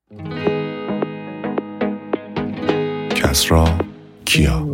کسری کیا.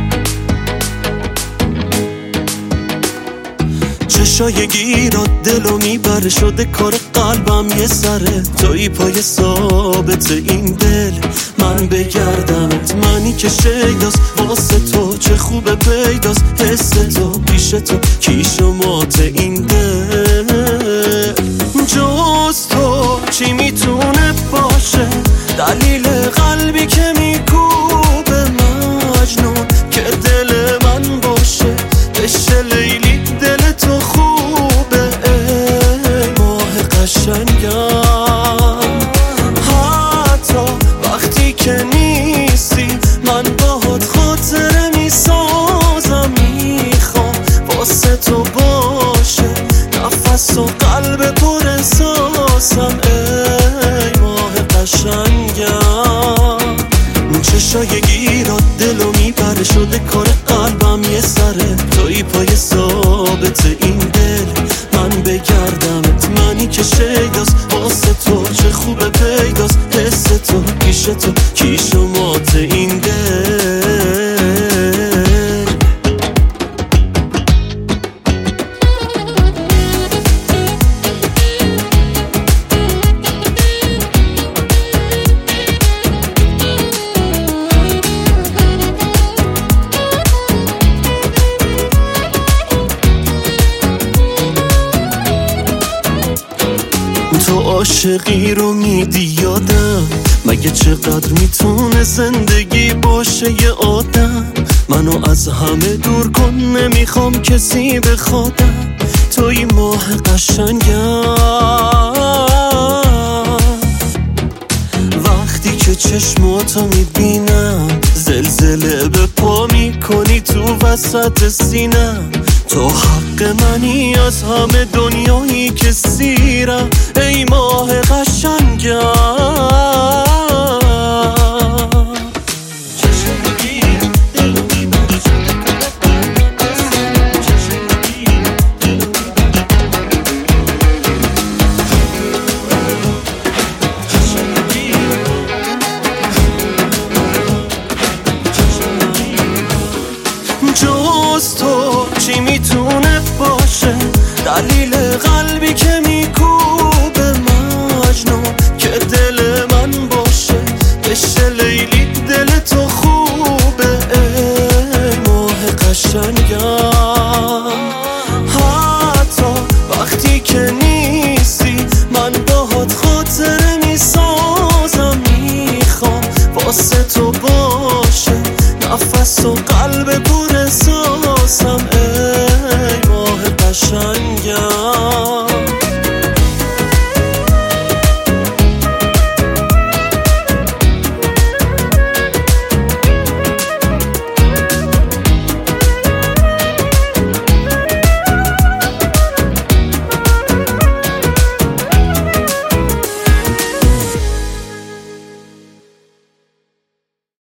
چشای گیرات دلو میبره، شده کار قلبم یه سره. توی پای ثابت این دل من بگردمت، منی که شیداست واسه تو، چه خوبه پیداست حس تو، پیش تو کیش و مات این دل. جز تو چی میتونه باشه دلیل قلبی که میکوبه مجنون، که دل من باشه بشه لیلی دل تو خوبه. ای ماه قشنگم، حتی وقتی که نیستی من باهات خاطره میسازم. میخوام واسه تو باشه نفس و قلب پر احساسم. ای ماه قشنگم، چشای گیرات دلو میبره، شده کار قلبم یه سره. توی پای ثابت این دل من بگردمت، منی که شیداست واسه تو، چه خوبه پیداست حس تو، پیش تو کیش و مات این دل. تو عاشقی رو میدی یادم، مگه چقدر میتونه زندگی باشه یه آدم. منو از همه دور کن، نمیخوام کسی بخوادم. توی ماه قشنگم، وقتی که چشماتو میبینم زلزله به پا میکنی تو وسط سینم. تو حق منی از همه دنیایی که سیرم. ای ماه قشنگم، جز تو چی میتونه باشه دلیل قلبی که